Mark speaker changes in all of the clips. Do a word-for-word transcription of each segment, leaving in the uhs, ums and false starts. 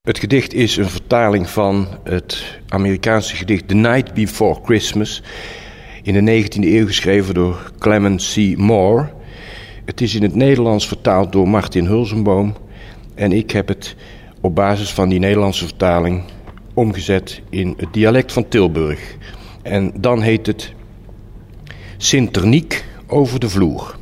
Speaker 1: Het gedicht is een vertaling van het Amerikaanse gedicht The Night Before Christmas, in de negentiende eeuw geschreven door Clement C. Moore. Het is in het Nederlands vertaald door Martin Hulzenboom en ik heb het op basis van die Nederlandse vertaling omgezet in het dialect van Tilburg. En dan heet het Sinterniek over de vloer.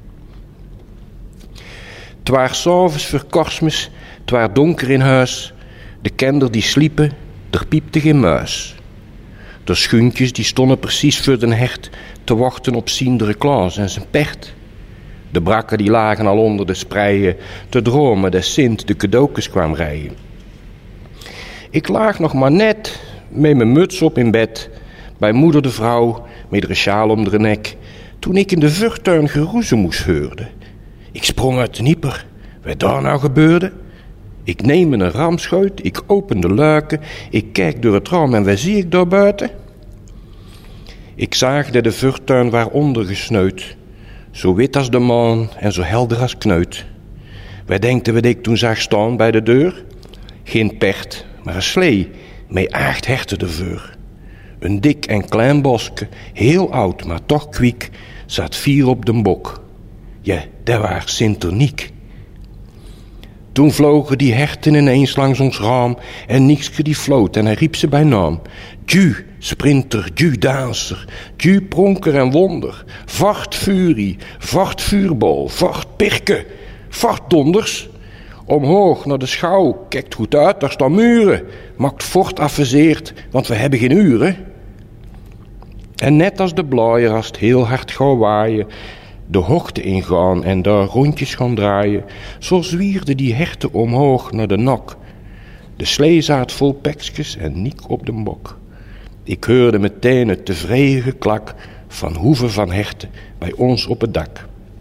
Speaker 1: Twaar s'avonds voor Korsmis, twaar donker in huis, de kender die sliepen, er piepte geen muis. De schuntjes die stonden precies voor den hert te wachten op Siendere Klaas en zijn pert. De brakken die lagen al onder de spreien te dromen dat Sint de cadeautjes kwam rijden. Ik laag nog maar net met mijn muts op in bed bij moeder de vrouw met haar sjaal om de nek, toen ik in de vurtuin geroezemoes hoorde. Ik sprong uit de nieper. Wat daar nou gebeurde? Ik neem een ramschuit, ik open de luiken, ik kijk door het raam en wat zie ik daar buiten? Ik zag dat de vurtuin waar ondergesneut, zo wit als de maan en zo helder als kneut. Wij denkten wat ik toen zag staan bij de deur? Geen pert, maar een slee, met acht herten ervoor. Een dik en klein boske, heel oud, maar toch kwiek, zat vier op den bok. Ja, dat was Sinterniek. Toen vlogen die herten ineens langs ons raam en Niekske die floot en hij riep ze bij naam. Ju, sprinter, ju, danser, ju, pronker en wonder, vart furie, vart vuurbal, vart pirke, vart donders. Omhoog naar de schouw, kijkt goed uit, daar staan muren, maakt fort afgezeerd, want we hebben geen uren. En net als de blaaier als het heel hard gaat waaien, de hoogte ingaan en daar rondjes gaan draaien, zo zwierden die herten omhoog naar de nok. De slee zat vol pekskes en Niek op de bok. Ik hoorde meteen het tevreden geklak van hoeven van herten bij ons op het dak.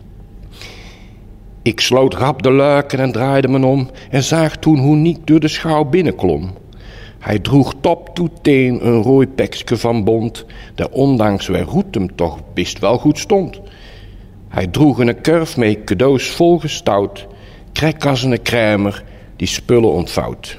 Speaker 1: Ik sloot rap de luiken en draaide me om en zag toen hoe Niek door de schouw binnenklom. Hij droeg top toe teen een rooi pekske van bont, dat ondanks wij roet hem toch best wel goed stond. Hij droeg een kurf met cadeaus volgestout, krek als een kruimer die spullen ontvouwt.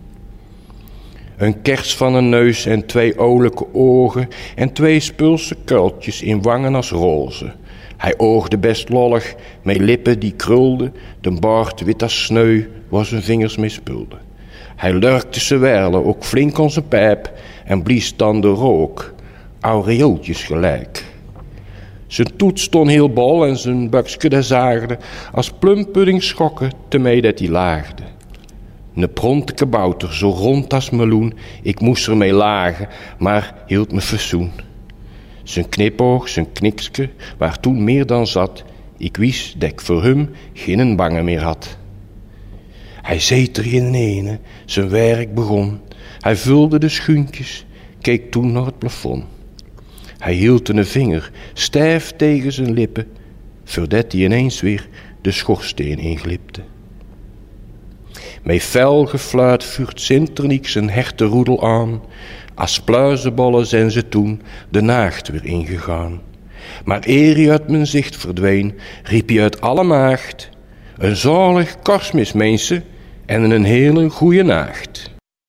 Speaker 1: Een kers van een neus en twee olijke ogen en twee spulse kuiltjes in wangen als roze. Hij oogde best lollig, met lippen die krulden, de baard wit als sneu, waar zijn vingers mee spulden. Hij lurkte ze wijlen, ook flink aan zijn pijp, en blies dan de rook, aureooltjes gelijk. Zijn toet stond heel bol en zijn bukske dat zaagde, als plumpudding schokken, temee dat hij laagde. Een pronte kabouter, zo rond als meloen, ik moest ermee lagen, maar hield me verzoen. Zijn knipoog, zijn knikske, waar toen meer dan zat, ik wist dat ik voor hem geen bange meer had. Hij zeet er in ene, zijn werk begon, hij vulde de schuntjes, keek toen naar het plafond. Hij hield een vinger stijf tegen zijn lippen, voordat hij ineens weer de schoorsteen inglipte. Met fel gefluit vuurt Sinterniek zijn hertenroedel aan, als pluizenbollen zijn ze toen de nacht weer ingegaan. Maar eer hij uit mijn zicht verdween, riep hij uit alle maagd, een zalig Korsmis, mensen, en een hele goeie nacht.